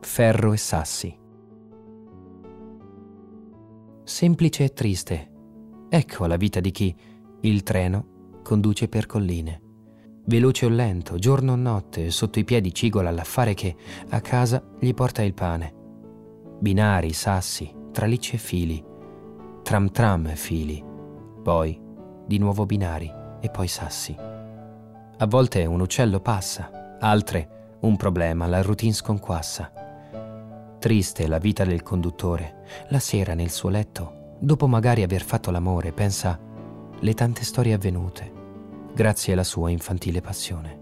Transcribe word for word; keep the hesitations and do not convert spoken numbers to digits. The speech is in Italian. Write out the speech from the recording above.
Ferro e sassi. Semplice e triste. Ecco la vita di chi il treno conduce per colline. Veloce o lento, giorno o notte, sotto i piedi cigola l'affare che a casa gli porta il pane. Binari, sassi, tralicci e fili, tram tram e fili, poi di nuovo binari e poi sassi. A volte un uccello passa, altre un problema, la routine sconquassa. Triste la vita del conduttore, la sera nel suo letto, dopo magari aver fatto l'amore, pensa le tante storie avvenute, grazie alla sua infantile passione.